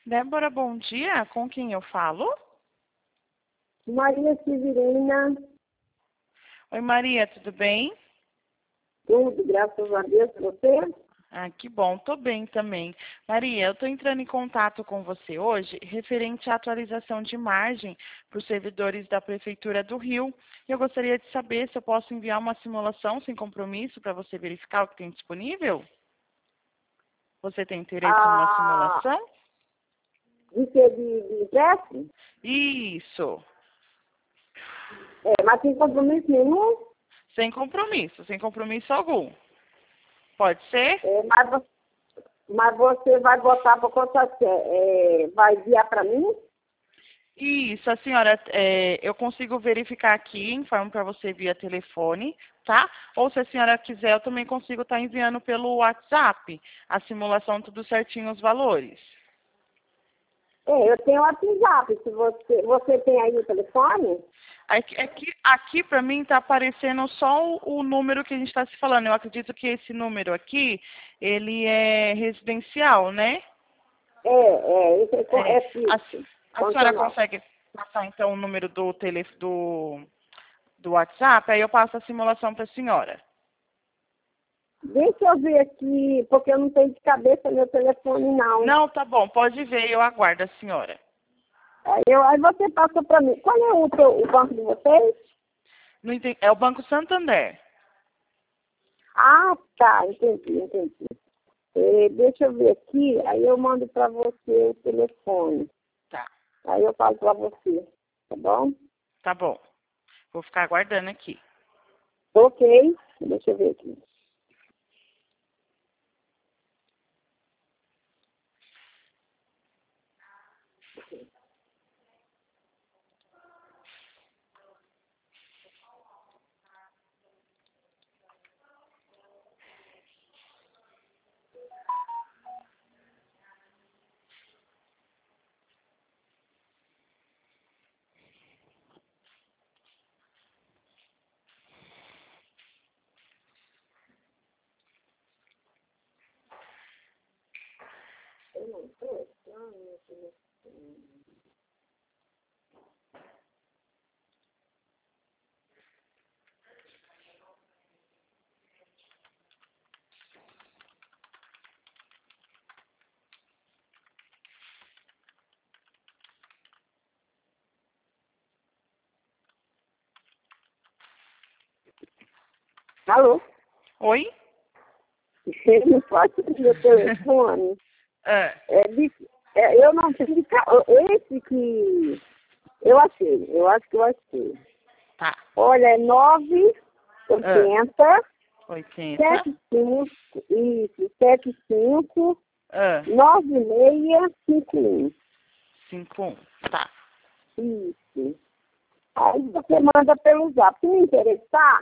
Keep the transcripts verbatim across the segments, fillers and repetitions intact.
Débora, bom dia. Com quem eu falo? Maria Severina, Oi, Maria, tudo bem? tudo, graças a Deus, você? Ah, que bom, tô bem também. Maria, eu tô entrando em contato com você hoje referente à atualização de margem para os servidores da Prefeitura do Rio. Eu gostaria de saber se eu posso enviar uma simulação sem compromisso para você verificar o que tem disponível? Você tem interesse em uma Ah, simulação? de ser de, de empréstimo? Isso, É, mas sem compromisso nenhum? sem compromisso, sem compromisso algum. Pode ser? É, mas, vo- mas você vai botar para quanto você é, vai enviar para mim? Isso, a senhora, é, eu consigo verificar aqui, informo para você via telefone, tá? Ou se a senhora quiser, eu também consigo estar enviando pelo WhatsApp a simulação, tudo certinho, os valores. É, eu tenho o WhatsApp, se você, você tem aí o telefone? Aqui, aqui, aqui para mim está aparecendo só o, o número que a gente está se falando. Eu acredito que esse número aqui, ele é residencial, né? É, é, esse é, co- É, é a, fixo, a senhora condicional. consegue passar então o número do, tele, do, do WhatsApp? Aí eu passo a simulação para a senhora. Deixa eu ver aqui, porque eu não tenho de cabeça meu telefone, não. Não, tá bom, pode ver, eu aguardo a senhora. Aí, eu, aí você passa para mim. Qual é o, teu- o banco de vocês? Não entendi. É o Banco Santander. Ah, tá, entendi, entendi. Eh, deixa eu ver aqui, aí eu mando para você o telefone. Tá, Aí eu falo para você, tá bom? tá bom. Vou ficar aguardando aqui. Ok, deixa eu ver aqui. Alô? Oi? Você não pode ter meu telefone? Ah, É, de- é, eu não tenho de ca- esse que eu achei, eu acho que eu achei. tá. Olha, é nove Ah, oitenta oitenta. sete cinco, isso, sete cinco Ah, nove seis cinco um. cinco um. Tá. Isso. Aí você manda pelo zap. Se me interessar,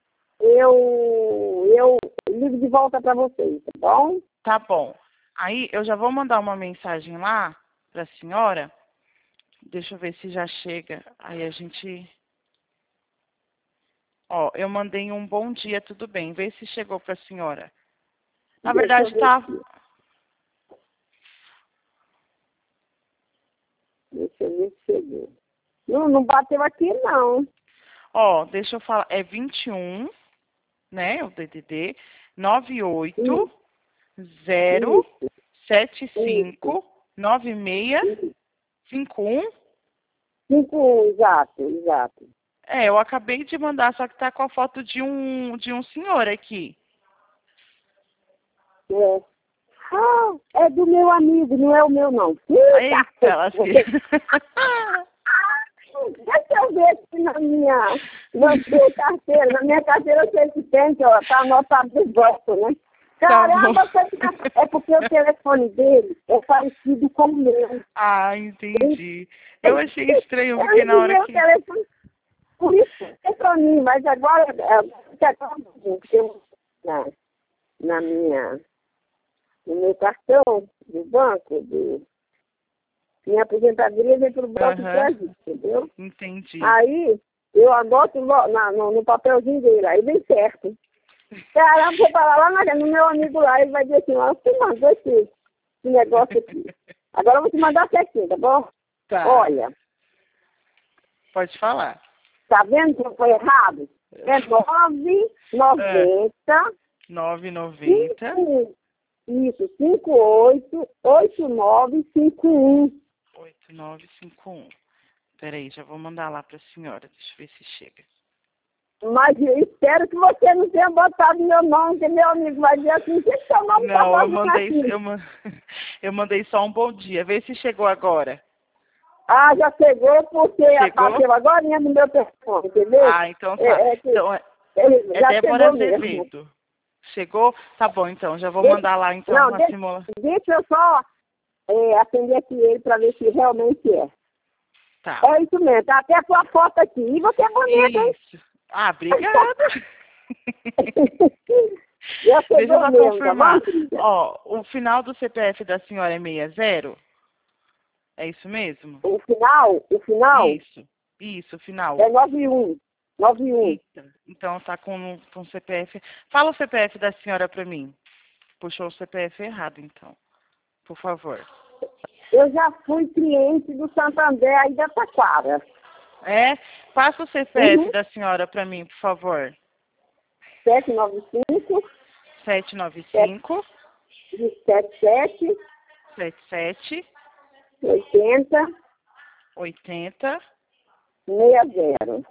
eu, eu ligo de volta para vocês, tá bom? Tá bom. Aí eu já vou mandar uma mensagem lá pra senhora. Deixa eu ver se já chega. Aí a gente. Ó, eu mandei um bom dia, tudo bem. Vê se chegou pra senhora. Na Deixa eu verdade, ver tá. aqui. Deixa eu ver se chegou. Não, não bateu aqui, não. Ó, deixa eu falar. É vinte e um, né? O D D D. nove oito Isso, zero isso, sete isso. cinco nove seis isso. cinco um. cinco um, exato, exato. É, eu acabei de mandar, só que tá com a foto de um de um senhor aqui. É. Ah, é do meu amigo, não é o meu, não. Eita! Eita, lasqueira. Deixa eu ver aqui na minha, na minha carteira. Na minha carteira eu sei que tem, que ó, tá anotado do banco, né? Tá bom. Caramba, você tá... é porque o telefone dele é parecido com o meu. Ah, entendi. Eu achei estranho, Eu porque na hora enviei o que... telefone, por isso é pra mim, mas agora, é, que agora porque eu- na, na minha, no meu cartão do banco, do, minha aposentadoria vem pro banco de Aham, crédito, entendeu? entendi. Aí eu anoto no, na- no, no papelzinho dele, aí vem certo. Caramba, vou falar lá na- no meu amigo lá, ele vai dizer assim, ó, você mandou esse, esse negócio aqui. Agora eu vou te mandar certinho, tá bom? Tá. Olha, Pode falar. tá vendo que foi errado? É nove noventa nove noventa isso, cinco oito oito nove cinco um. oito nove cinco um. Peraí, já vou mandar lá para a senhora. Deixa eu ver se chega. Mas eu espero que você não tenha botado meu nome, que meu amigo vai dizer assim, que seu nome tá Não, eu fazendo mandei, aqui. eu, ma- eu mandei só um bom dia. Vê se chegou agora. Ah, já chegou porque Chegou? apareceu agora no meu telefone, entendeu? Ah, então tá. É, é que, Então, é, é, é já Débora chegou mesmo. Azevedo. Chegou? Tá bom, então. Já vou Deixa- mandar lá, então, não, a deixa, simulação. deixa eu só é, atender aqui ele para ver se realmente é. Tá. É isso mesmo, tá até a sua foto aqui. E você é bonita, hein? Isso. Ah, obrigada. Já Deixa eu chegou só mesmo, confirmar. tá bom, querida? Ó, o final do C P F da senhora é sessenta? É isso mesmo? O final, o final Isso. Isso, final. é nove um. nove um. Eita. Então tá com, com C P F. Fala o C P F da senhora pra mim. Puxou o C P F errado, então. Por favor. Eu já fui cliente do Santander aí da Taquara. É? Passa o C P F Uhum. da senhora pra mim, por favor. sete nove cinco, sete nove cinco, sete sete, sete sete, oitenta, oitenta. seis zero.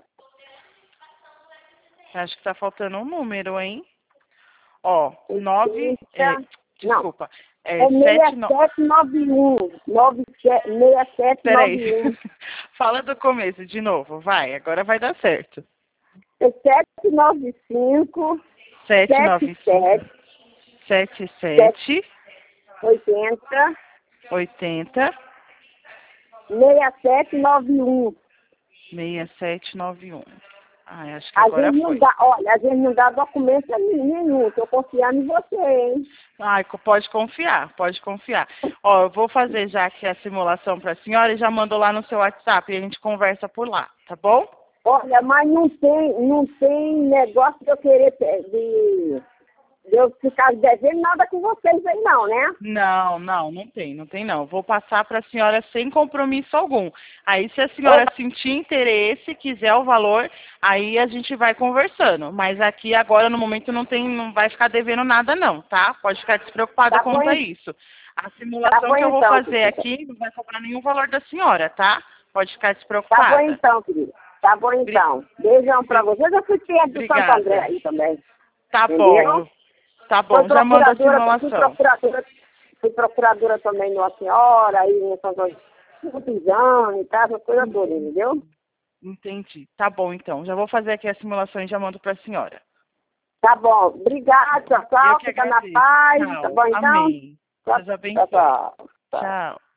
Acho que tá faltando um número, hein? Ó, nove. É, desculpa. É, É sete, no... seis sete nove um. seis sete Peraí. nove um. Fala do começo de novo, vai. Agora vai dar certo. É sete nove cinco, sete nove cinco, sete sete, oitenta, oitenta, seis sete nove um. seis sete nove um. Ah, acho que A agora gente não foi. dá, olha, a gente não dá documento nenhum. Estou confiando em você, hein? Ai, co- pode confiar, pode confiar. Ó, eu vou fazer já aqui a simulação para a senhora e já mando lá no seu WhatsApp e a gente conversa por lá, tá bom? Olha, mas não tem, não tem negócio de eu querer ter- de, de eu ficar devendo nada com vocês aí não, né? Não, não, não tem, não tem não. Vou passar para a senhora sem compromisso algum. Aí se a senhora sentir interesse, quiser o valor, aí a gente vai conversando. Mas aqui agora no momento não tem, não vai ficar devendo nada não, tá? Pode ficar despreocupada Tá bom, quanto a hein? isso. A simulação Tá bom, que eu vou então, fazer querida. aqui não vai cobrar nenhum valor da senhora, tá? Pode ficar Tá bom despreocupada. então, querida. Tá bom então. Beijão pra vocês. Eu fui perto do Santo Obrigada. André aí também. Tá Entendeu? bom. Tá bom, Fui já manda a procuradora, fui simulação. procuradora, fui procuradora também de uma senhora aí em São José, muitos anos e tal, essa coisa toda, entendeu? Entendi. Tá bom, então. Já vou fazer aqui a simulação e já mando para a senhora. Tá bom. Obrigada, tchau, Eu tchau. que Fica na agradeço. paz. Tchau. Tá bom então? Amém. Tchau, Deus tchau, abençoe. tchau. Tchau. Tchau.